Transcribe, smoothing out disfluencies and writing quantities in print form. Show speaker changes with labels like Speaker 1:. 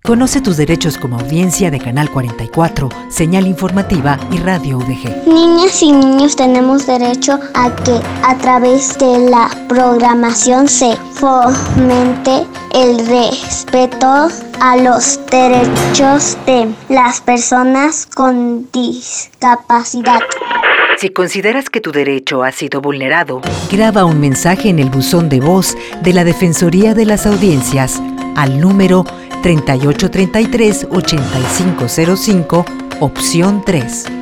Speaker 1: Conoce tus derechos como audiencia de Canal 44, Señal Informativa y Radio UDG.
Speaker 2: Niñas y niños tenemos derecho a que a través de la programación se fomente el respeto a los derechos de las personas con discapacidad.
Speaker 1: Si consideras que tu derecho ha sido vulnerado, graba un mensaje en el buzón de voz de la Defensoría de las Audiencias al número 3833-8505, opción 3.